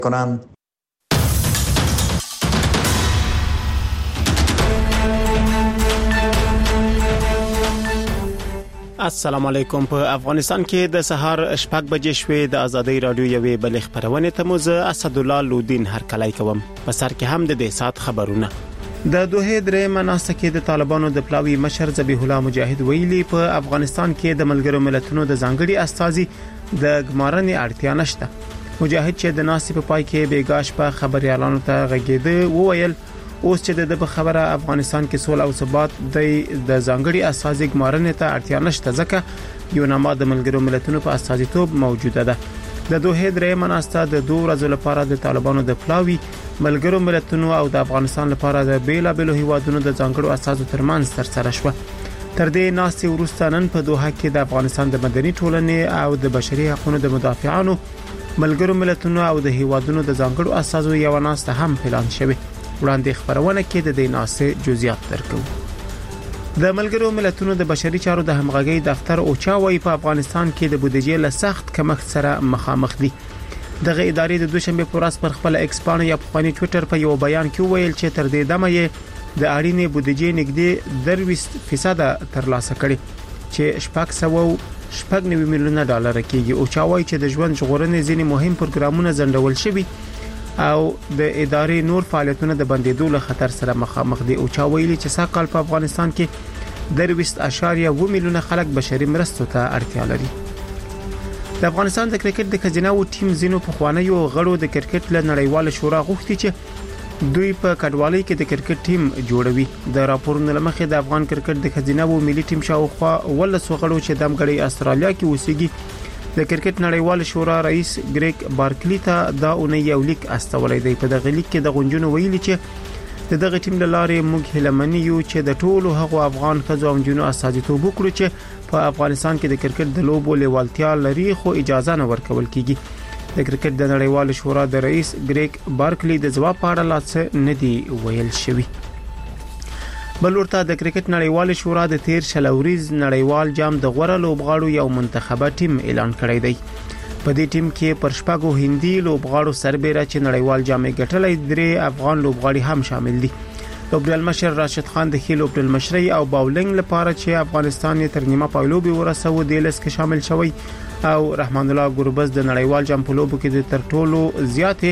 کنند. السلام علیکم. په افغانستان کې د سهار شپږ بجې شوې د ازادي رادیو یوې بل خبرونه ته موږ اسدالله لودین هر کلای کوم. په سر کې هم د دې سات خبرونه. د دوه درې مناسبت کې د طالبانو د پلاوی مشر ذبیح الله مجاهد ویلي په افغانستان کې د ملګرو ملتونو د ځانګړي استازي د ګمارنې اړتیا نشته. مجاهد چې د ناسي په پای کې بیګاش په خبريالانو ته غږیده وویل اوس چې د خبره افغانستان کې سول او ثبات د ځانګړي اساسي ګمارنې ته اړتیا نشته ځکه یو نامه د ملګرو ملتونو په اساسیتوب موجوده ده. د دوه درې مناسبت د 2 ورځې لپاره د طالبانو د پلاوی ملګرو ملتونو او د افغانستان لپاره د بیلابلو هیوادونو د ځانګړو اساسو ترمنځ ترسره شوه. تر دې ناسي وروسته نن په دوحه کې د افغانستان د مدني ټولنې او د بشري حقوقو د مدافعانو ملګرو ملتونو او د هیوادونو د ځانګړو اساسو یو ناسته هم اعلان شوه. وړاندې خبرونه کې د دې ناسې جزئیات درکو. د ملګرو ملتونو د بشري چارو د همغږي دفتر اوچاوي په افغانستان کې د بودیجې له سخت کمښت سره مخامخ دي. دغه ادارې د دوشنبه پر ورځ پر خپل ایکس باندې یا په ټوئیټر په یو بیان کې ویل چې تر دې دمه یې د اړینې بودیجې نږدې 30% ترلاسه کړي چې 690 میلیونه ډالر کېږي. اوچاوي چې د ژوند ژغورنې ځینې مهم پروګرامونه ځنډول شوي او د ادارې نور فعالیتونه د بندیدو له خطر سره مخامخ دي. او چا ویلي چې ساقال په افغانستان کې 20.2 میلیونه خلک بشري مرستو ته اړتیا لري. د افغانستان د کرکټ د خزینه او ټیم زینو په خوانیو غړو د کرکټ له نړیوال شورا غوښتي چې دوی په کډوالۍ کې د کرکټ ټیم جوړوي. د راپورونو لمخې د افغان کرکټ د خزینه او ملي ټیم شاوخوا ولسو غړو چې د امګړی استرالیا کې اوسېږي د کرکټ نړیوال شورا رئیس ګریګ بارکلی ته دا اونۍ یو لیک استولې دی. په دغه لیک کې د غونډونو ویلي چې دغه ټیم له لارې موږ هلمنی یو چې د ټولو هغو افغان خزو او جنو استازیتوب وکړو چې په افغانستان کې د کرکټ د لوبو لیوالتیا لري خو اجازه نه ورکول کیږي. د کرکټ د نړیوال شورا د رئیس ګریګ بارکلی د ځواب په اړه لاڅ نه دی ویل شوی. بل ورته د کرکټ نړیوال شورا د 13 شلوريز نړیوال جام د غوړه لوبغاړو یو منتخبه ټیم اعلان کړی دی. په دې ټیم کې پر شپږو هندي لوبغاړو سربېره چې نړیوال جام ګټلې 3 افغان لوبغاړي هم شامل دي. لوبډل مشر راشد خان د خیل لوبډل مشري او باولینګ لپاره چې افغانستان یې تر نیمه پایلوبي ورسو د لیست کې شامل شوی او رحمان الله ګوربز د نړیوال جام په لوبو کې د تر ټولو زیاتې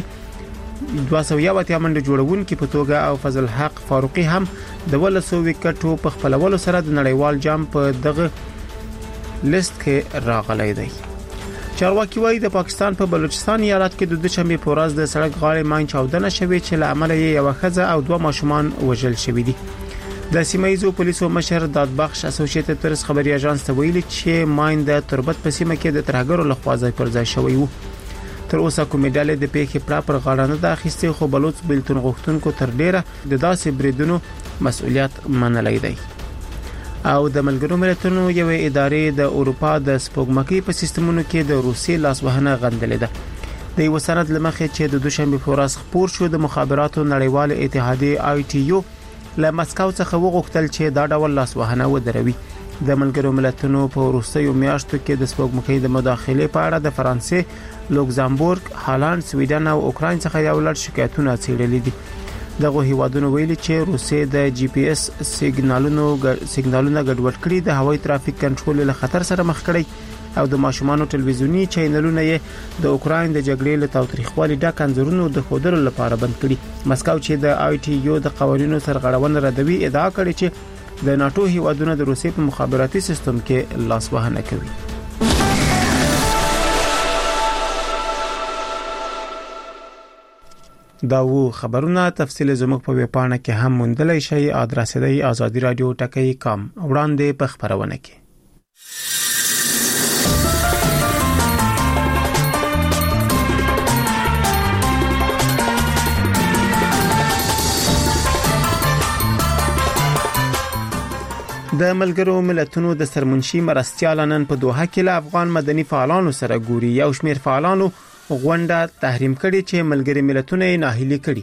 201 منډه جوړون کې په توګه او فضل حق فاروقي هم د 200 وکټو په خپلولو سره د نړیوال جام په دغه لیست کې راغلی دی. چارواکي وايي د پاکستان په بلوچستان ایالت کې د دوشنبه په ورځ د سړک غاړې ماین چاودنه شوې چې له امله یو ښځه او 2 ماشومان وژل شوي دي. د سیمایزو پولیسو مشر دادبخش اسوسییټډ پریس خبري اژانس ته ویلي چې ماین د تربت په سیمه کې د ترهګرو لخوا ځای پر ځای شوی وو. تر اوسه کومې ډلې د پیښې پر غاړه نه د اخیستې خو بلوچ بیلتون غوښتونکو تر ډیره د داسې بریدونو مسؤلیت منلای دی. او د ملګرو ملتونو یو ادارې د اروپا د سپوږمکۍ په سیستمونو کې د روسي لاسوهنه غندلې ده. د یو سند لمخې چې د دوشنبه په ورځ خبر شو د مخابراتو نړیوال اتحادیه ITU له مسکو څخه وغوښتل چې دا ډول لاسوهنه ودروي. د ملګرو ملتونو په وروستیو میاشتو کې د سپوږمکۍ د مداخلې په اړه د فرانسې، لوکزامبورګ، هالند، سویډن او اوکراین څخه یو لړ شکایتونه څېړلي دي. دغه هیوادونو ویلي چې روسیې د GPS سیګنالونو ګډوډ کړي، د هوایي ترافیک کنټرول له خطر سره مخ کړي او د ماشومانو ټلویزیونی چینلونه یې د اوکراین د جګړې له تاریخوالي ډک انځورونو د خودرو لپاره بند کړي. مسکو چې د ITU د قوانینو سرغړونه ردوي ادعا کړې چې د ناتو هیوادونو د روسیې په مخابراتي سیستم کې لاسوهنه کوي. دا وو خبرونه تفصیل زموږ په ویبپاڼه کې هم موندلای شئ. ادرس دی azadiradio.com. وړاندې په خبرونه کې د ملګرو ملتونو د سرمنشي مرستيال نن په دوحه کې له افغان مدني فعالانو سره ګوري. یو شمېر فعالانو غونډه تحریم کړي چې ملګري ملتونه یې ناهیلي کړي.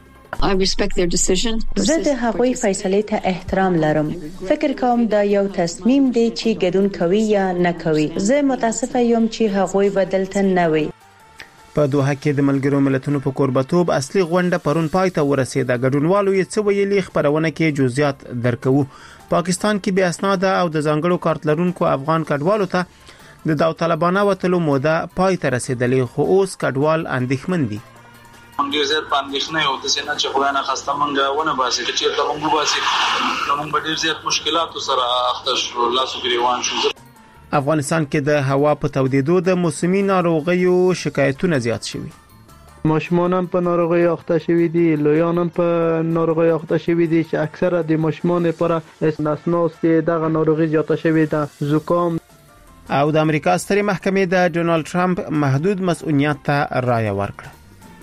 زه د هغوی فیصله ته احترام لرم. فکر کوم دا یو تصمیم دی چې ګډون کوي یا نه کوي. زه متاسفه یم چې هغوی بدلته نه وي. په دوحه کې د ملګرو ملتونو په کوربتوب اصلي غونډه پرون پای ته ورسېده. ګډونوالو یې څه ویلي خبرونه کې جزئیات درکوو. پاکستان کې بې اسناده او د ځانګړو کارت لرونکو افغان کډوالو ته د داوطلبانه وتلو موده پای ته رسیدلې، خو اوس کډوال اندېښمن دي. موږ زیات پاندښنه یو د سینه چې خدای نه خسته مونږ ونه باسي چې ته مونږ باسي موږ به ډیر زیات مشکلاتو سره اخته شو، لاسو ګریوان شو. افغانستان کې د هوا په تودېدو د موسمي ناروغیو شکایتونه زیات شوي. ماشومان هم په ناروغي اخته شوي دي، لویان هم په ناروغي اخته شوي دي چې اکثره د ماشومان لپاره نسناستي دغه ناروغي زیاته شوي ده، زکام. او د امریکا سترې محکمې د ډونالد ټرمپ محدود مسؤلیت ته رایه ورکړه.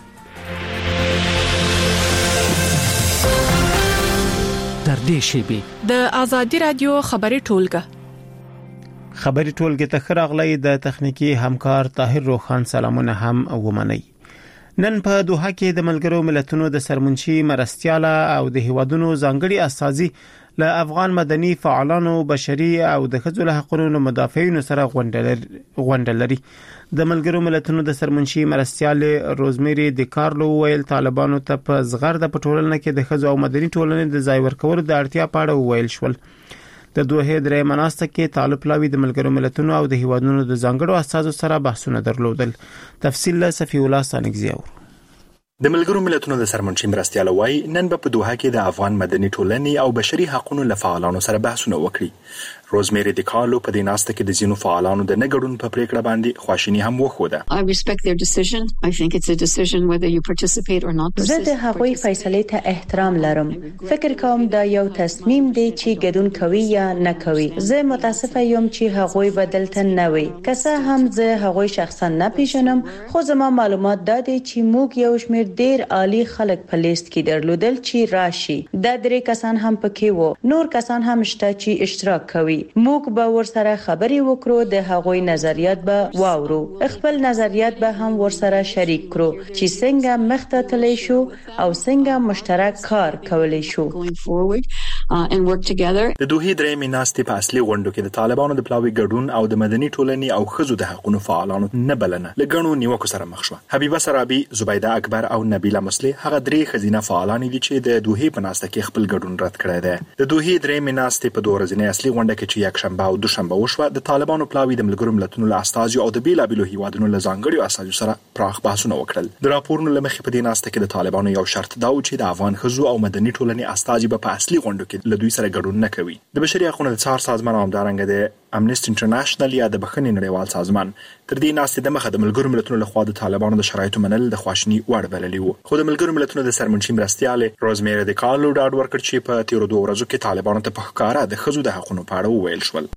در دې شیبه د آزادی رادیو خبري ټولګه خبري ټولګه ته خراغلی د تخنیکی همکار طاهر روخان سلامونه هم ومني. نن په دوحه کې د ملګرو ملتونو د سرمنشي مرستياله او د هیوادونو ځانګړي استازي له افغان مدني فعالانو، بشري او د ښځو حقوقو مدافعینو سره غونډه لري. د ملګرو ملتونو د سرمنشي مرستياله روزمیری د کارلو ویل طالبانو ته په زغرد په ټولنه کې د ښځو او مدني ټولنې د ځای ورکولو د اړتیا په اړه ویل شول. د دوه درې مناسته کې طالب لاوی د ملګرو ملتونو او د هیوادونو د ځانګړو اساسو سره بحثونه درلودل. تفصیل له صفی الله سانګزی. د ملګرو ملتونو د سرمنشي مرستياله وای نن په دوحه کې د افغان مدني ټولنې او بشري حقوقو لفعالانو سره بحثونه وکړي. روزمیری د کارلو په دیناسته کې د زینو فعالانو د نګړون په پریکړه باندې خواشینی هم وخوده. I respect their decision. I think it's a decision whether you participate or not. زه د هغوی فیصله ته احترام لرم. فکر کوم دا یو تصمیم دی چې ګډون کوي یا نه کوي. زه متاسفه یم چې هغوی بدلته نه وي. که څه هم زه هغوی شخصا نه پیژنم، خو زما معلومات دا دي چې موږ یو شمېر ډیر عالی خلک په لیست کې درلودل چې راشي. دا درې کسان هم پکې وو، نور کسان هم شته چې اشتراک کوي. موږ به ورسره خبرې وکړو، د هغوی نظریات به واورو، خپل نظریات به هم ورسره شریک کړو چې څنګه مخته تللی شو او څنګه مشترک کار کولی شو. د دوه درې مناسته په اصلي غونډو کې د طالبانو د پلاوی ګډون او د مدني ټولنې او ښځو د حقوقو فعالانو نه بلنه لګڼو نیوکو سره مخ شو. حبیبه سرابي، زبیده اکبر او نبیله مسلی هغه درې خزینه فعالان دي چې د دوه په ناسته کې خپل ګډون رد کړی دی. د دوه درې مناسته په دوه ورځې اصلي غونډه کې چې یک شنبه او دوشنبه وشوه، د طالبانو پلاوی د ملګرو ملتونو له استازو او د بیلابیلو هیوادونو له ځانګړو استازو سره پراخ بحثونه وکړل. د راپورونو لمخې په دې ناسته کې د طالبانو یو شرط دا و چې د افغان ښځو او مدني ټولنې استازي په اصلي غونډو کې له دوی سره ګډون نه کوي. د بشري حقوقو د څار سازمان او همدارنګه د امنیسټي انټرنیشنل یا د بخښنې نړیوال سازمان تر دې ناسته د مخه د ملګرو ملتونو لخوا د طالبانو د شرایطو منل د خواشنی وړ بللی وو. خو د ملګرو ملتونو د سرمنشي مرستياله روزمیری د کارلو ډاډ ورکړ چې په تیرو دوه ورځو کې طالبانو ته په ښکارا د ښځو د حقوقو په اړه وویل شول.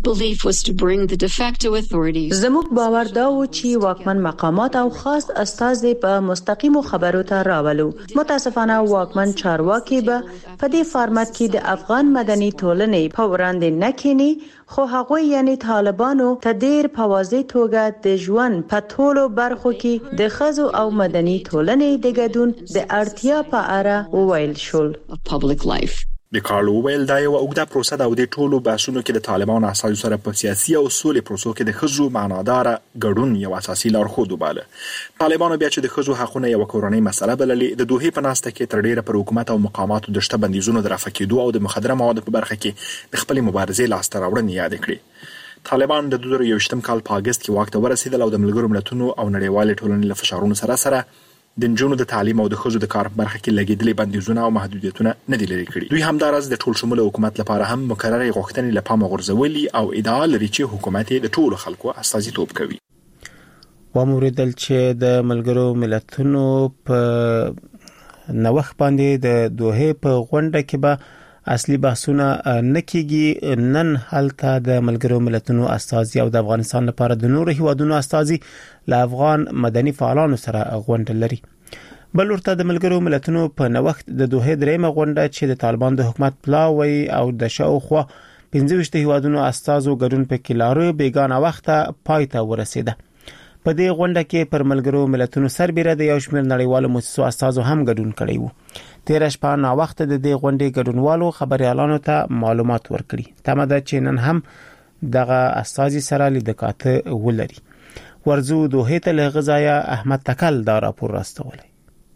زموږ باور دا و چې واکمن مقامات او خاص استازي په مستقیمو خبرو ته راولو. متاسفانه واکمن چارواکي به په دې فارمټ کې د افغان مدني ټولنې په وړاندې نه کینی، خو هغه یعنی طالبانو ته ډیر په واضح توګه د ژوند په ټولو برخو کې د ښځو او مدني ټولنې د ګډون د اړتیا په اړه وویل شول. د کارلو ویل دا یو اوږده پروسه ده او د ټولو بحثونو کې د طالبانو اساسو سره په سیاسي او سولې پروسو کې د ښځو معنادار ګډون یو اساسي لارښود وباله. طالبانو بیا چې د ښځو حقوقو یو کورنۍ مسله بللې، د دوه په ناسته کې تر ډیره پر حکومت او مقاماتو د شته بندیزونو د رافع کېدو او د مخدره موادو په برخه کې د خپل مبارزې لاسته راوړنې یاد کړې. طالبان د 2021 کال په اگست کې واک ته ورسېدل او د ملګرو ملتونو او نړیوال ټولنې له فشارونو سره د نجونو د تعلیم او د ښځو د کار برخه کې لګیدلې بندیزونه او محدودیتونه نه دي لري کړي. دوی همدارس د ټول شموله حکومت لپاره هم مکرره غوښتنې لپاره غورځولي او ادعا لري چې حکومت د ټولو خلکو استازیتوب کوي. وموریدل چې د ملګرو ملتونو په نوښت باندې د دوه په غونډه کې به اصلي بحثونه نه کیږي. نن هلته د ملګرو ملتونو استازي او د افغانستان لپاره د نورو هیوادونو استازي له افغان مدني فعالانو سره غونډه لري. بل ورته د ملګرو ملتونو په نوښت د دوه درېمه غونډه چې د طالبان د حکومت پلاوی او د شاوخوا 15 هیوادونو استازو ګډون پکې لارو بیگانه وخته پای ته ورسیده. په دې غونډه کې پر ملګرو ملتونو سربېره د یو شمېر نړیوالو مؤسسو استازو هم ګډون کړی وو. تیر شپه نا وخت د دې غونډې ګډونوالو خبريالانو ته معلومات ورکړي. تمه ده چې نن هم دغه استازي سره لیدکاته ولري. ورزو دوه ته لغزایا احمد تکل دا راپور راستولی.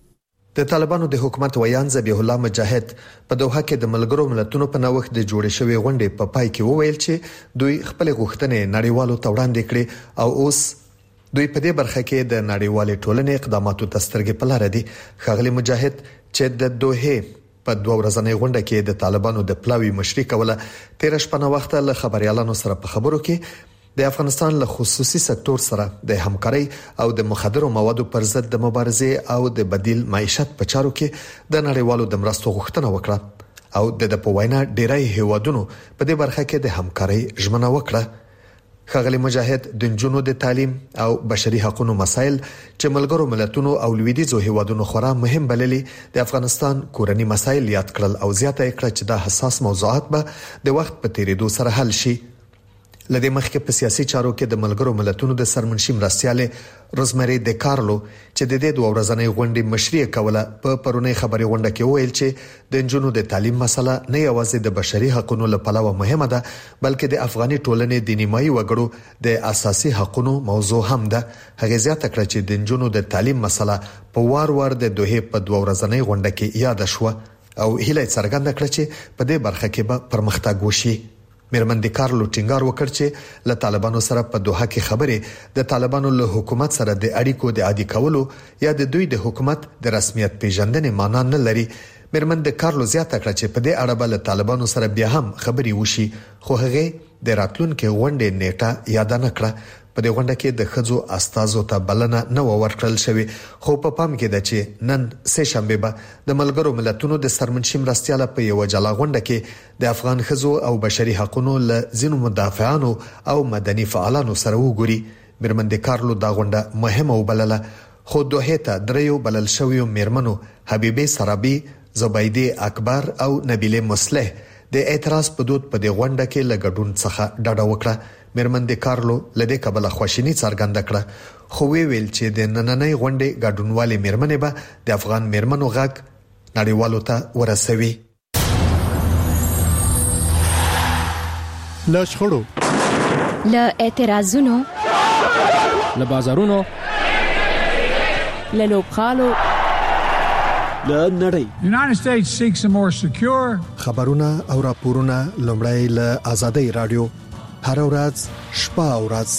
د طالبانو د حکومت ویان ذبیح الله مجاهد په دوحه کې د ملګرو ملتونو په نوښت د جوړې شوی غونډې په پای کې وویل چې دوی خپل غوښتنې نړیوالو ته وړاندې کړې او اوس دوی په دې برخه کې د نړیوالې ټولنې اقداماتو ته سترګې په لار دي. ښاغلي مجاهد چې د دوحه په 2 ورځنۍ غونډه کې د طالبانو د پلاوی مشري کوله 13 شپه وخت له خبريالانو سره په خبرو کې د افغانستان له خصوصي سکتور سره د همکاري او د مخدرو موادو پر ضد د مبارزې او د بدیل معیشت په چارو کې د نړیوالو د مرستو غوښتنه وکړه او د پوینا ډیری هیوادونو په دې برخه کې د همکاري ژمنه وکړه. ښاغلي مجاهد د جنونو د تعلیم او بشري حقوقو مسایل چې ملګرو ملتونو او لویدیځو هیوادونو خورا مهم بللي د افغانستان کورنی مسایل یاد کړل او زیاته کړه چې دا حساس موضوعات به د وخت په تیریدو سره حل شي. لدې مخکې په سیاسي چارو کې د ملګرو ملتونو د سرمنشي مرستياله روزمری د کارلو چې د دې 2 ورځنۍ غونډې مشري کوله په پرونی خبري غونډه کې ویل چې د جنونو د تعلیم مسله نه یوازې د بشري حقوقو لپاره مهمه ده بلکې د افغاني ټولنې د نیمایي وګړو د اساسي حقوقو موضوع هم ده. هغه زیاته کړه چې د جنونو د تعلیم مسله په وار د دوه په 2 ورځنۍ غونډه کې یاد شوه او هیله څرګنده کړه چې په دې برخه کې به پرمختګ وشي. میرمن د کارلو ټینګار وکړ چې له طالبانو سره په دوحه کې خبرې د طالبانو له حکومت سره د اړیکو د عادي کولو یا د دوی د حکومت د رسمیت پیژندنې معنا نه لري. میرمن د کارلو زیاته کړه چې په دې اړه بل طالبانو سره بیا هم خبرې وشي خو هغه د راتلونکو غونډې نیټه یاد نه کړه. په دې غونډه کې د خځو استازو ته بلنه نه ورکړل شوې خو په پام کې ده چې نن سه شنبه به د ملګرو ملتونو د سرمنشي مرستياله په یو جلا غونډه کې د افغان خځو او بشري حقوقو له ځینو مدافعانو او مدني فعالانو سره وګوري. میرمن د کارلو دا غونډه مهمه وبلله خو دوه ته دریو بلل شویو میرمنو حبیبه سرابي، زبیده اکبر او نبیله مصلح د اعتراض په دود په دې غونډه کې لګډون څخه ډډه وکړه. میرمن د کارلو لدې کبله خوشینی څرګنده کړه خو ویل چې د نننۍ غونډې ګډونوالي میرمنې به د افغان میرمنو غږ نړیوالو ته ورسوي. له شخړو، له اعتراضونو، له بازارونو، له لوبخالو، له نړۍ. United States seeks a more secure خبرونه او راپورونه لومړی له آزادۍ رادیو هر ورځ شپه او ورځ.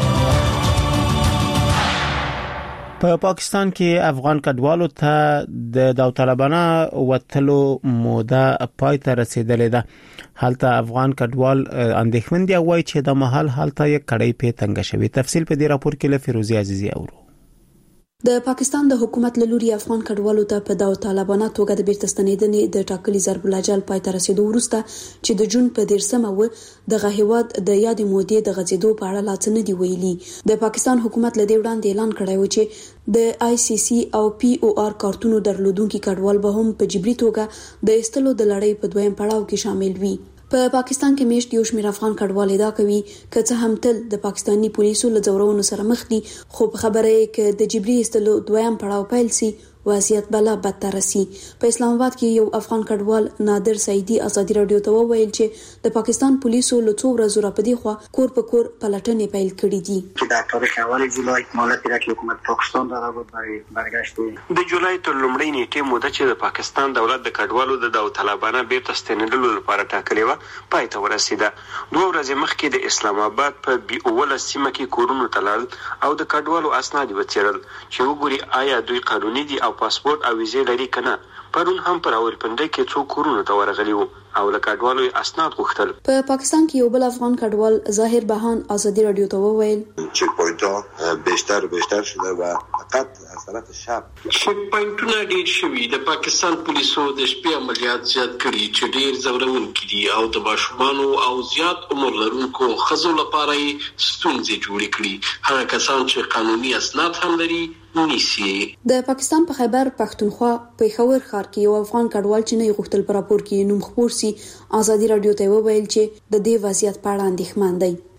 په پاکستان کې افغان کډوالو ته د داوطلبانه وټلو موده پای ته رسیدلې ده. حالته افغان کډوال اندېښمن دي وایي چې د محل حالته یې کړې په تنګ شوی. تفصیل په دې راپور کې له فیروزي عزیزي اورو. د پاکستان د حکومت له لوري افغان کډوالو ته په داوطلبانه توګه د بیرته ستنېدنې د ټاکلي ضرب الاجل پای ته رسیدو وروسته چې د جون په 13 د غهواد د یاد مودې د غځېدو په اړه لا څه نه دی ویلي. د پاکستان حکومت له دې وړاندې اعلان کړی و چې د آی سی سی او پی او آر کارتونو درلودونکو کډوال به هم په جبري توګه د استلو د لړۍ په دویم پړاو کې شامل وي. په پاکستان کې میشت یو شمېر افغان کډوال ادعا کوي چې څه هم تل د پاکستانی پولیسو له ځورونو سره مخ دي خو په خبره یې کې د جبري استلو دویم پړاو پیل سي وضعیت بلا بدتر سي. په اسلام آباد کې یو افغان کډوال نادر سعیدی آزادی رادیو ته وویل چې د پاکستان پولیسو له څو ورځې راپدې خو کور په کور پلټنې پیل کړې دي. در تاریخ اول جولای مهلتی را که حکومت پاکستان داده بود برای برگشت د جولای تر لومړۍ نیټې موده چې د پاکستان دولت د کډوالو د داوطلبانه بیرته ستنېدلو لپاره ټاکلې و پای ته ورسیده. 2 ورځې مخکې د اسلام آباد په بي اوله سیمه کې کورونو تلل او د کډوالو اسناد وڅېړل چې وګوري آیا دوی قانوني دي او پاسپورت او ویزه لري کنه. پرون هم پر راولپنډي کې څو کورونه ته ورغلي وو او له کډوالو اسناد غوښتل. په پاکستان کې یو بل افغان کډوال ظاهر بهان آزادی رادیو ته وویل چک پوینټ بیشتر شده و فقط از طرف شب چک پوینټونه ډیر شوي. د پاکستان پولیسو د شپې عملیات زیات کړي چې ډیر زورونکي دي او د ماشومانو او زیات عمر لرونکو ښځو لپاره ستونزې جوړې کړي. هغه کسان چې قانوني اسناد هم لري نیسی. د پاکستان په خیبر پښتونخوا پېښور ښار کې یو افغان کډوال چې نه غوښتل پر راپور کې نوم خپور سي آزادی رادیو ته وویل چې د دې وضعیت په اړه اندېښمن دی.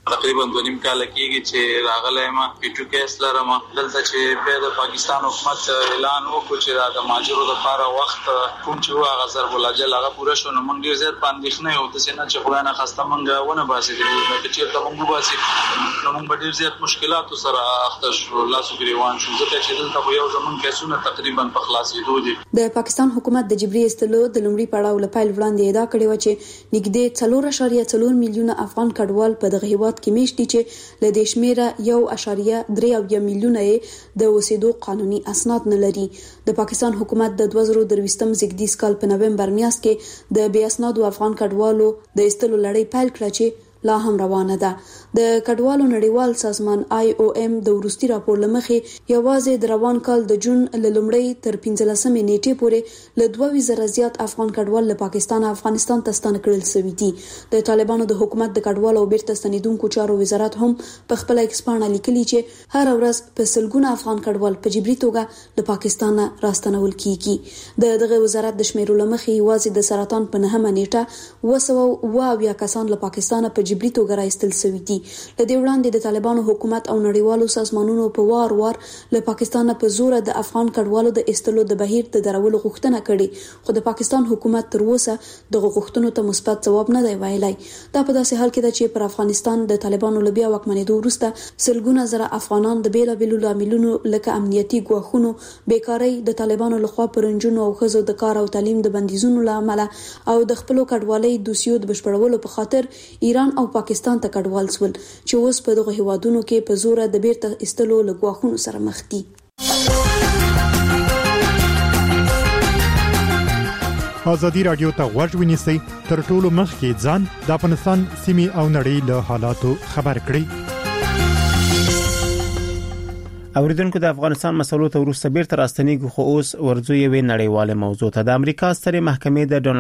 تقریبا 2.5 کال کېږي چې راغلی ما پیټو کیس لرم دلته چې به د پاکستان حکومت اعلان وکړ چې د ماجرو لپاره وخت کوم چې هغه ضرب الاجل هغه پوره شو نو موږ ډیر زیات پاندېښنه یو د سینه چې خدای نه خسته موږ ونه باسي چې ته موږ باسي نو موږ ډیر زیات مشکلات سره اخته شو لاسو ګریوان شو ځکه چې دلته یو زمون کیسونه تقریبا په خلاصېدو دي. د پاکستان حکومت د جبري استلو د لومړي پړاو لپاره وړاندې ادعا کړې و چې نږدې 4.4 میلیونه افغان کډوال په دغه هیواد کې میشتي چې له دې شمیره 1.3 میلیونه د اوسېدو قانوني اسناد نه لري. د پاکستان حکومت د 2023 زیږدیز کال په نومبر میاشت کې د بې اسنادو افغان کډوالو د استلو لړۍ پیل کړه چې لا هم روانه ده. د کډوالو نړیوال سازمان IOM د وروستي راپور لمخې یوازې د روان کال د جون لومړۍ تر 15 نیټې پورې له 2000 زیات افغان کډوال له پاکستان افغانستان ته ستانه کړل شوي دي. د طالبانو د حکومت د کډوالو او بیرته ستنیدونکو چارو وزارت هم په خپل ایکسپانه لیکلي چې هر ورځ په سلګونه افغان کډوال په جبري توګه له پاکستان راستنول کیږي. دغه وزارت د شمیرو لمخې یوازې د سرطان په 9 نیټه 200 کسان له پاکستان په جبري توګه راایستل شوي دي. لدې وړاندې د طالبانو حکومت او نړیوالو سازمانونو په وار له پاکستان په زور د افغان کډوالو د استلو د بهیر د درولو غوښتنه کړې خو د پاکستان حکومت تر اوسه دغه غوښتنو ته مثبت ځواب نه دی ویلی. دا په داسې حال کې ده چې پر افغانستان د طالبانو لبیا واکمنېدو وروسته سلګونه زره افغانان د بیلابېلو لاملونو لکه امنیتي ګواښونو بیکارۍ د طالبانو لخوا پر نجونو او ښځو د کار او تعلیم د بندیزونو له امله او د خپلو کډوالۍ دوسیو د بشپړولو په خاطر ایران او پاکستان ته کډوال شول چې اوس په دغه هیوادونو کې په زور د بیرته استلو له ګواښونو سره مخ دي. ازادي رادیو ته غوږ ونیسئ تر ټولو مخکې ځان د افغانستان سیمې او نړۍ له حالاتو خبر کړئ. اوریدونکو د افغانستان مسلو ته ورسته بیرته راستنیږي خو اوس ورځو یوې نړیواله موضوع ته. د امریکا سترې محکمې د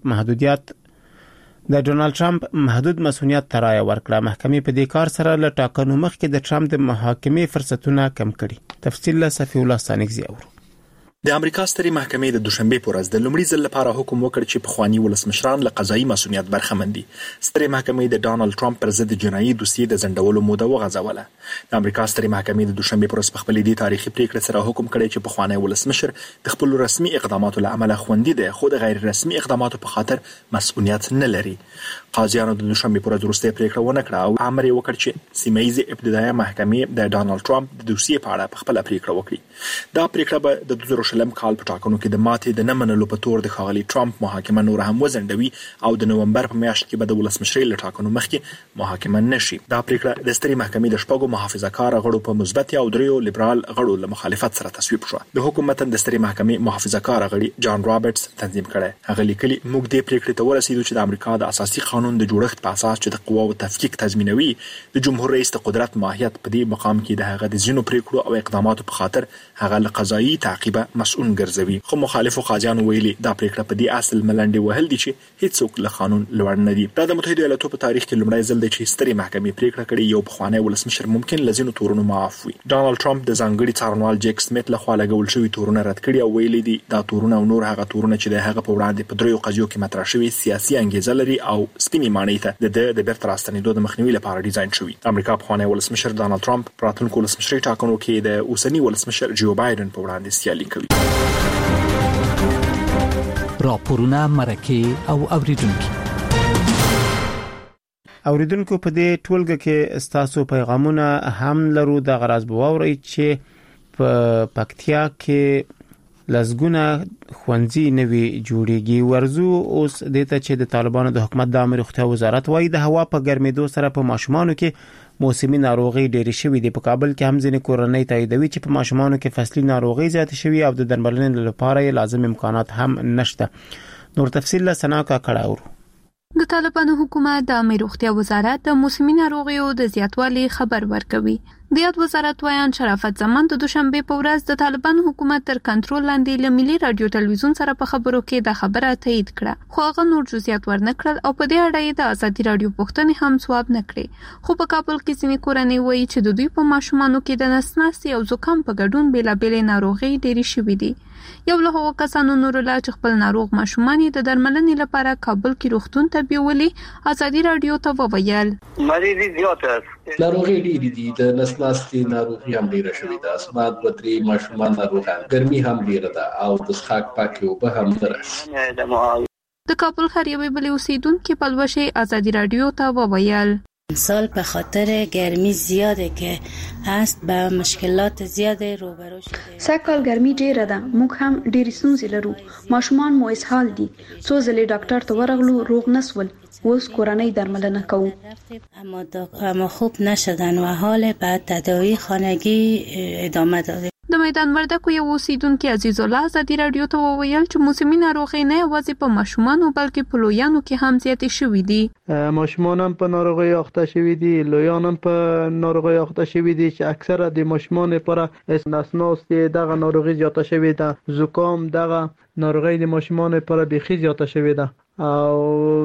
ډونالد ټرمپ محدود مسؤلیت ترای ورکړه. محکمې په دې کار سره له ټاکنو مخکې د ټرمپ د محاکمې فرصتونه کم کړي. تفصیل له صفی الله ستانکزی اورو. د امریکا سترې محکمې د دوشنبه په ورځ د لومړي ځل لپاره حکم وکړ چې پخوانی ولسمشران له قضایي مسؤلیت برخمن دي. سترې محکمې د ډونالد ټرمپ پر ضد جنایي دوسیې د ځنډولو موده وغځوله. د امریکا سترې محکمې د دوشنبه په ورځ په خپل دي تاریخي پریکړه سره حکم کړی چې پخوانی ولسمشر د خپل رسمي اقداماتو له امله خوندي دي خو د غیر رسمي اقداماتو په خاطر مسؤلیت نه لري. قاضیانو د دوشنبه په ورځ وروسته پریکړه ونه کړه او امر یې وکړ چې سیمه‌یزه ابتدایي محکمې د ډونالد ټرمپ د دوسیې په اړه په خپل پریکړه وکړي. دا پریکړه به د 2020 کال په ټاکنو کې د ماتې د نمنلو په تور د ښاغلي ټرمپ محاکمه نور هم وزندوي او د نومبر په میاشت کې به د ولسمشرۍ له ټاکنو مخکې محاکمه نشي. دا پریکړه د سترې محکمې د شپږو محافظه‌کار غړو په مثبت او دریو لیبرال غړو له مخالفت سره تصویب شو. د حکومت د سترې محکمې محافظه‌کار غړي جان رابرټس تنظیم کړي. هغه لیکلي موږ د پریکړې ته ورسېدو چې د امریکا د اساسي قانون د جوړښت په اساس چې د قواو تفکیک تضمینوي د جمهور رئیس د قدرت ماهیت په دې مقام کې د هغه د ځینو پریکړو او اقداماتو په خاطر هغه له قضایي تعقیب مسؤل ګرځوي. خو مخالفو قاضیانو ویلي دا پریکړه په دې اصل ملنډي وهل دي چې هیڅوک له قانون لوړ نه دي. دا د متحده ایالاتو په تاریخ کې لومړی ځل دی چې سترې محکمې پریکړه کړې یو پخوانی ولسمشر ممکن لزینو تورونو معاف وي. ډونالد ټرمپ د ځانګړي څارنوال جیک سمیت له خوا لګول شوی تورونه رد کړي او ویلي دي دا تورونه او نور هغه تورونه چې د هغه په وړاندې په دریو قضیو کې مطرح شوی سیاسي انګیزه لري او سپینې مانۍ ته د بیرته راستنېدو د مخنیوي لپاره ډیزاین شوی. امریکا پخوانی ولسمشر ډونالد ټرمپ په راتلونکو ولسمشرۍ ټاکنو کې د اوسنی ولسمشر جو بایدن په وړاندې سیالي کوي. راپورونه مرکه او اوریدونکو په دې ټولګه کې استاسو پیغامونه هم لرو. د غراض بووري چې په پکتیا کې لزګونه خوندزي نوي جوړيږي. ورزو اوس دته چې د طالبانو د حکومت د امر روغتیا وزارت وايي د هوا په ګرمېدو سره په ماشومانو کې موسمي ناروغي ډېرې شوې دي. په کابل کې هم ځینې کورنۍ تاییدوي چې په ماشومانو کې فصلي ناروغي زیات شوې او د درملنې لپاره لازم امکانات هم نشته. نور تفصیل له سناکا کړهورو. د طالبانو حکومت د عامه روغتیا وزارت د موسمي ناروغیو د زیاتوالي خبر ورکوي. د یاد وزارت وایان شرافت زمان د دوشنبه په ورځ د طالبان حکومت تر کنټرول لاندې له ملي رادیو تلویزیون سره په خبرو کې د خبره تایید کړه، خو هغه نور جزئیات ورنکړل او په دې اړه یې د ازادي رادیو پوښتنې هم ځواب نه کړې. خو په کابل کې ځینې کورنۍ وایي چې د دوی په ماشومانو کې د نس ناستې او زکام په ګډون بېلابېلې ناروغۍ ډېرې شوې دي. یو له هغو کسانو نورالله چې خپل ناروغ ماشومان یې د درملنې لپاره کابل کې روغتون ته بیولي، ازادي رادیو ته وویل مریضي زیاته است، ناروغي ډېرې دي، د نس ناستې ناروغي هم ډېره شوې ده، اسمات بدري ماشومان ناروغان، ګرمي هم ډېره ده او د څښاک پاکې اوبه هم نه راځي. د کابل ښار یوې بلې اوسیدونکې پلوشې ازادي رادیو ته وویل سال به خاطر گرمی زیاده که هست به مشکلات زیاده روبرو شده. سږکال ګرمي ډیره ده، موږ هم ډېرې ستونزې لرو، ماشومان مو اسهال دي، څو ځلې ډاکټر ته ورغلو روغ نسول، اوس کورنۍ درملنه کوو اما خوب نشدن و حال بعد تداوی خانگی ادامه داده. د میدان وردګو یو اوسیدونکي عزیز الله ازادي رادیو ته وویل چې موسمي ناروغۍ نه یوازې په ماشومانو بلکې په لویانو کې هم زیاتې شوې دي. ماشومان هم په ناروغۍ اخته شوي دي، لویان هم په ناروغۍ اخته شوي دي چې اکثره د ماشومان لپاره نس ناستې دغه ناروغي زیاته شوې ده، زکام دغه ناروغۍ د ماشومان لپاره بیخي زیاته شوې ده او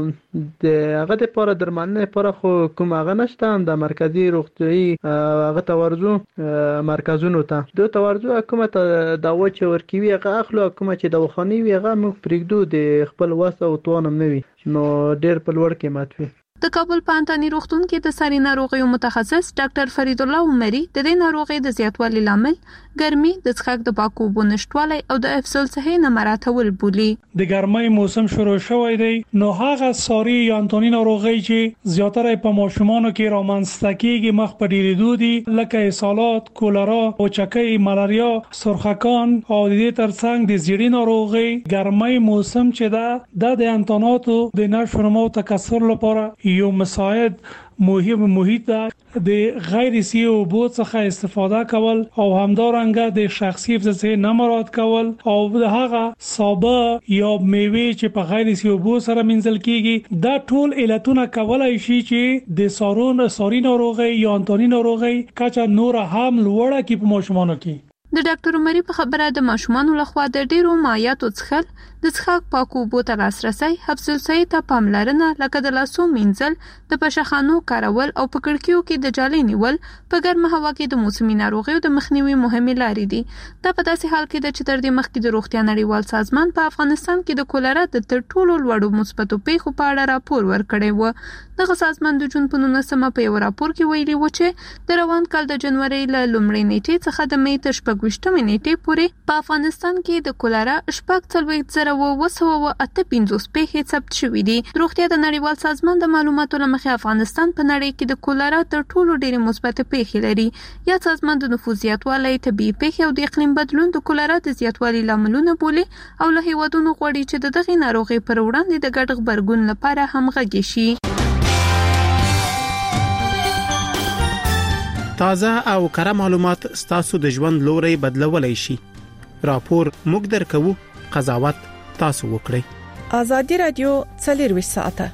د هغه لپاره درملنه لپاره خو کوم هغه نشته. د مرکزی روغتیايي هغه توارزو مرکزونو ته دوه توارزو کومه دوا چې ورکوي هغه اخلو، کومه چې دواخاني وي هغه موږ پرېږدو د خپل وس او توانم نه وي نو ډېر په لوړ قیمت وي. د کابل پانتانی روغتون کې د ساري ناروغیو متخصص ډاکټر فرید الله عمري د دې ناروغۍ د زیاتوالي لامل ګرمي، د څښاک د پاکو اوبو نشټوالی او د افضل صحي نه مراعاتول بولي. د ګرمۍ موسم شروع شوی دی نو هغه ساري یا انتوني ناروغۍ چې زیاتره په ماشومانو کې رامنځته کیږي مخ په ډېرېدو دي، لکه اسهالات، کولرا، وچکۍ، ملاریا، سرخکان او د دې ترڅنګ د زیړي ناروغۍ. ګرمۍ موسم چې د انتوناتو د نشو نمو تکثر لپاره یو مساعد مهم محیط د غیر سی اوبو څخه استفاده کول او همدارنګه د شخصي حفظ نه مراعات کول او د هغه سابه یا میوه چې په غیر سی اوبو سره منځل کیږي، دا ټول علتونه کولای شي چې د ساري ناروغۍ یا انتوني ناروغۍ کچه نور هم لوړه کی په ماشومانو کې. د ډاکټر عمري په خبره د ماشومانو لخوا د ډیرو مایعاتو څښل، د څښاک پاکو اوبو ته لاسرسی، حفظ الصحې ته پاملرنه لکه د لاسو مینځل، د پشخانو کارول او په کړکیو کې د جالۍ نیول په ګرمه هوا کې د موسمي ناروغیو د مخنیوي مهمې لارې دي. دا په داسې حال کې ده چې تر دې مخکې د روغتیا نړیوال سازمان په افغانستان کې د کولرا د تر ټولو لوړو مثبتو پیښو په اړه راپور ورکړی و. دغه سازمان د جون په 19 په یو راپور کې ویلي و چې د روان کال د جنوري له لومړۍ نیټې څخه د مې تر 28 نیټې پورې په افغانستان کې د کولرا 4,258 پیښې ثبت شوې دي. د روغتیا د نړیوال سازمان د معلوماتو له مخې افغانستان په نړۍ کې د کولرا تر ټولو ډېرې مثبت پیښې لري. یا سازمان د نفوذ زیاتوالی، طبيعي پیښې او د اقلیم بدلون د کولرا د زیاتوالي لاملونه بولي او له هیوادونو غواړي چې د دغې ناروغۍ پر وړاندې د ګډ غبرګون لپاره همغږي شي. تازه او کره معلومات ستاسو د ژوند لوري بدلولای شي. راپور موږ درکو، قضاوت تاسو وکړئ. ازادي رادیو 24 ساعته.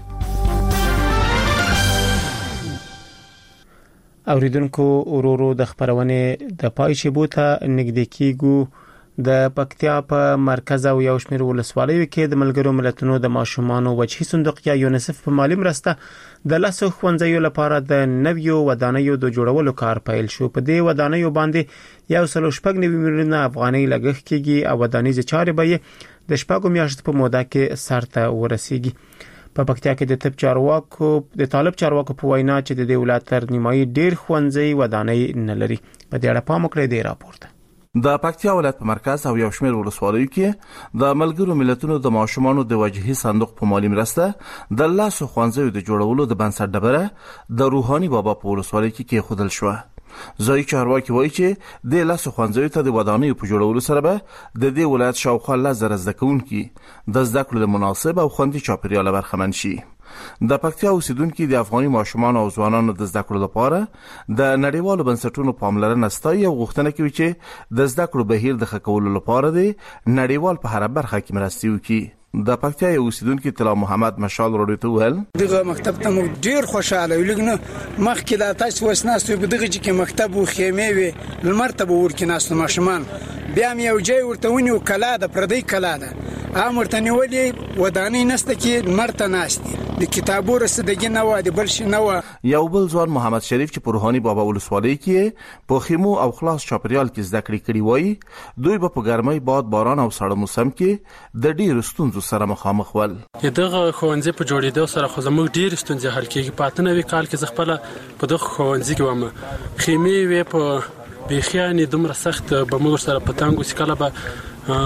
اوریدونکو ورورو د خبرونه د پایشي بوته نګد کیګو د پکتیا په مرکز او یو شمېر ولسوالیو کې د ملګرو ملتونو د ماشومانو وجهي صندوق یا یونیسف په مالی مرسته د لاسو خوندزیو لپاره د نویو ودانیو د جوړولو کار پیل شو. په دې ودانیو باندې 1.9 میلیون افغانۍ لګښت کیږي او ودانیز چارې به د شپږو میاشتو په موده کې سرته ورسیږي. په پکتیا کې د طالب چارواکو په وینا چې د ولایت تر نیمایي ډیر خوندزي ودانۍ نه لري. په دې اړه پام وکړئ د راپورته. د پکتیا ولایت په مرکز او یو شمېر ولسوالیو کې د ملګرو ملتونو د ماشومانو د وجهي صندوق په مالی مرسته د لاسو خوندزیو د جوړولو د بنسټ ډبره د روحاني بابا په ولسوالۍ کې خودل شو. ځای چارواکي وایي چې د لاسو خوندزیو ته د ودانیو په جوړولو سره به د دې ولایت شاوخوا 1000 زده کوونکي د زده کړو مناسب او خوندي چاپیریال برخمن شي. د پکتیا اوسیدونکو د افغاني ماشومانو او ځوانانو د زده کړو لپاره د نړیوالو بنسټونو پاملرنه ستایي او غوښتنه کوي چې د زده کړو بهیر د ښه کولو لپاره د نړیوال په هر برخه کې مرستې وکړي. د پکتیا یو اوسیدونکو طلا محمد مشال رادیو ته ویل دغه مکتب ته موږ ډیر خوشاله یو لګنه مخکې دا تاسو وسناستو په دغه کې مکتب او خیمه وي لمرتبه ورکیناست ماشومان بیا مې یو ځای ورته ونیو کلا د پردی کلا ده امرته نیولې ودانی نسته کې مرته ناشتي د کتابو رسیدګي نه و د بل شي نه و. یو بل ځوان محمد شریف چې په روحاني بابا ولسوالۍ کې په خیمو او خلاص چاپریال کې زده کړې کړې وای دوی په ګرمۍ باد باران او سړه موسم کې د ډېر ستونزو سره مخامخ ول. دغه خوندې په جوړېدو سره خو زموږ ډېر ستونزې حل کېږي. په 98 کال کې خپل په دغه خوندې کې ومه خیمې وې په بيخياني دومره سخت به موږ سره پتنګ وسکله به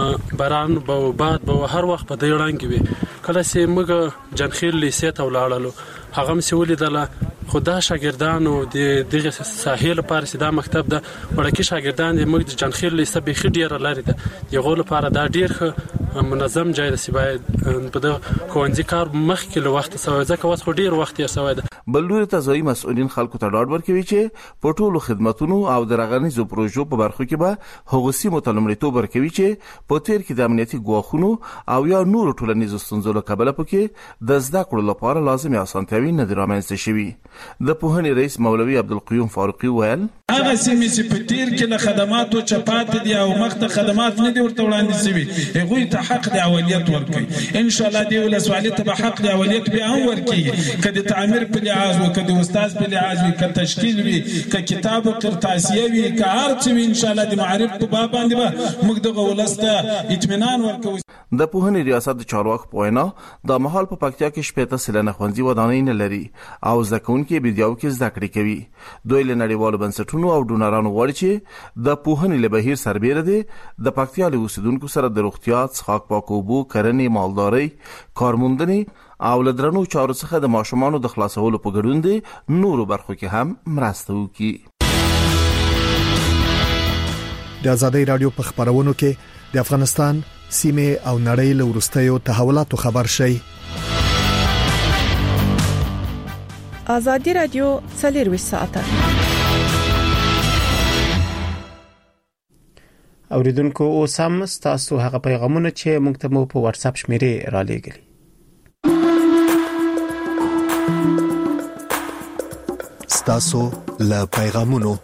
باران به باد به هر وخت په دې وړاندې وي. کله چې موږ جنخیل لیسې ته ولاړلو هغه مې ولیدله خدا شاګردانو د دغه ساحل لپاره سیده مکتب ده ورکه شاګردان د موږ د جنخیل لیسې به خډیر لري ده یغه لپاره دا ډیر منظم ځای د سیبای په د خوندې کار مخکې له وخت سوي ځکه اوس خو ډیر وخت یې سوي ده. بلوري ته ځای مسؤلین خلکو ته ډاډ ورکوي چې په ټولو خدماتونو او درغنیزو پروژو په برخو کې به هغوسی متلمرتوب ورکوي چې په تیر کې د امنیتي ګواښونو او یا نور ټولنیزو ستونزو له کبله پکې د زده کړو لپاره لازمي اسانتیاوي نه رامنځته شوي. د پوهنې رئیس مولوي عبدالقیوم فاروقي ویل هغه سیمې چې په تیر کې له خدماتو چپات دي او مخته خدمات نه دي ورته وړاندې شوي هغوی ته حق د اولیت ورکړي ان شاء الله دی ولسوالۍ ته به حق د اولیت به هم ورکړي کله تعمیر په لحاظ او کله استاد په لحاظ وي کله تشکیل وي کله کتاب او قرطاسیه وي کله هر څه ان شاء الله د معرفت په باب باندې به موږ دغه ولسته اطمینان ورکوو. د پوهنې ریاست د چارواکو په وینا د مهال په پکتیا کې شپږ سلنه خوندې ودانۍ نه لري او ځکهونکو بيدیاو کې زده کړې کوي. دوی له نړیوالو بنسټونو او ډونرانو غواړي چې د پوهنې له بهیر سربېره دي د پکتیا له اوسیدونکو سره د روغتیا، څښاک پاک اوبو، کرنې، مالدارۍ، کارموندنې او لدرنو چارو څخه د ماشومانو د خلاصولو په ګډون دي نورو برخو کې هم مرسته وکړي. د آزادۍ رادیو په خبرونو کې د افغانستان سیمه او نړۍ له ورستیو تحولاتو خبر شي. آزادۍ رادیو 24 ساعته اوریدونکو اوس هم تاسو هغه پیغامونه چې موږ ته په واتس اپ شمیرې را لېږلي تاسو له پیغامونو.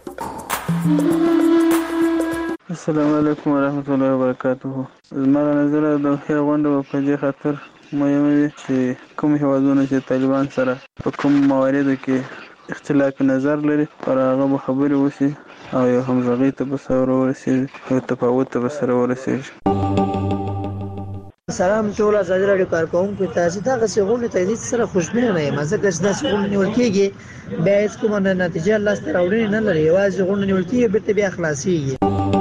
السلام علیکم ورحمت الله وبرکاته. زموږ نظر د غونډه په دې خاطر مهمه ده چې کوم هیوادونه چې طالبان سره په کوم مواردو کې اختلاف نظر لري پر هغه خبرې وشي او یو همغږي ته به سره ورسیږي او تفاوت ته به سره ورسیږي. سلام ټول آزادۍ رادیو کارکونکو تاسو ته غوښتنه تایید سره خوشبینه نه یم ځکه چې تاسو غوښتنه نیول کېږي بیا هیڅ کومه نتیجه لاس ته راوړنه نه لري یوازې غوښتنه نیول کېږي بیرته بیا خلاصيږي.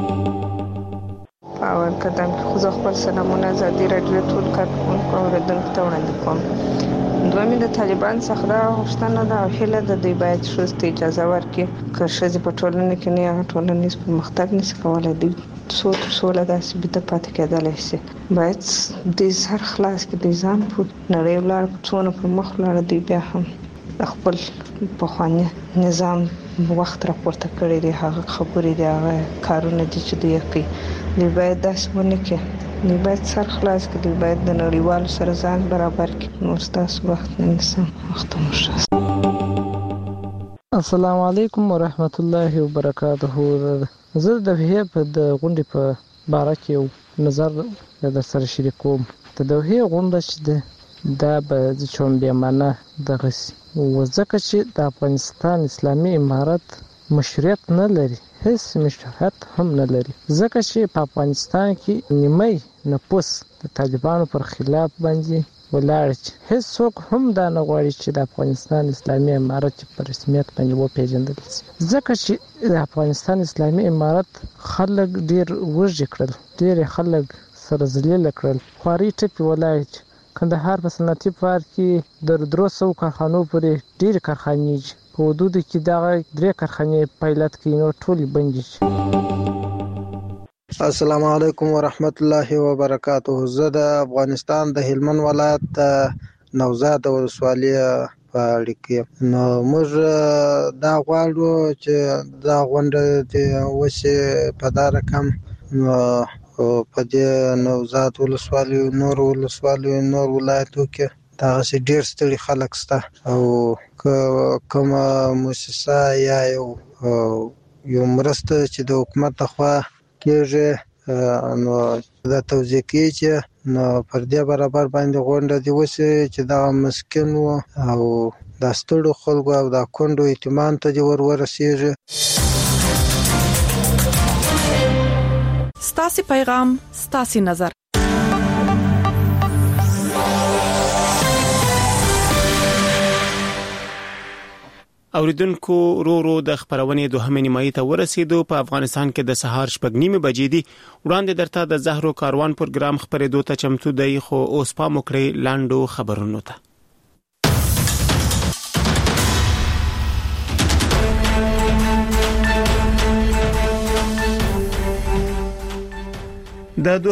باور کدم خو زه خپل سلامونه آزادۍ رادیو ټول کارکونکو اوریدونکو ته وړاندې کوم. دوی د طالبان څخه دا غوښتنه ده او هیله ده دوی باید ښځو ته اجازه ورکړي که ښځې په ټولنه کې نه هغه ټولنیز پرمختګ نشي کولی دوی سوله داسې بیرته پاتې کېدلی شي. باید د سر خلاص کې د ځان په نړۍ ولاړ په څونه پر مخ ولاړ دوی بیا هم خپل پخوانی نظام وخت راپورته کړی دی هغه خبرې دی هغه کارونه دي چې دوی کوي دوی باید داسې ونه کړي دوی باید سر خلاص کړي دوی باید د نړیوالو سره ځان برابر کړي. نو ستاسو وخت نه نیسم وخت مو ښه. السلام علیکم ورحمت الله وبرکاته. زه د د غونډې په باره کې یو نظر در سره شریکوم. د دوحې غونډه چې ده دا به د چومبیمانه دغسې ځکه چې د افغانستان اسلامي امارت مشروعیت نه لري هیڅ مشروعیت هم نه لري ځکه چې په افغانستان کې نیمه نفوس د طالبانو پر خلاف باندې ولاړ چې هیڅ څوک هم دا نه غواړي چې د افغانستان اسلامي امارت په رسمیت باندې وپیژندل شي ځکه چې د افغانستان اسلامي امارت خلک ډیر وږي کړل ډیر خلک سره ذلیل کړل خواري ټپي ولای کندهار په صنعتي پارک کې د 300 کارخانو پورې ډیر کارخانې په حدود کې دا 3 کارخانې پایلټ کې نو ټول بندي شي. السلام علیکم ورحمت الله وبرکاته. زه د افغانستان د هلمند ولایت نوزاد ولسوالۍ په اړیکې نو موږ دا غواړو چې دا غونډه د وسه په دا رقم په دې نوزاد ولسوالۍ نور ولایتو کې دا سي ډیر ستړي خلک سته او کومه مؤسسه یا یو مرسته چې د حکومت لخوا کېږي نو دا توضیح کوي چې نو پر دې برابر باندې غونډه دی وسه چې دا مسکن او دا ستړو خلکو او دا کندو اطمینان ته دی ورسیږي. ستاسي پیغام ستاسي نظر. اوریدونکو رو د خبرونه دوهمه نیمایي ته ورسېدو. په افغانستان کې د سهار 8:30 بجې دي. وړاندې درته د زهرو کاروان پروګرام خبرېدو ته چمتو دی، خو اوس پام وکړئ لاندو خبرونو ته. د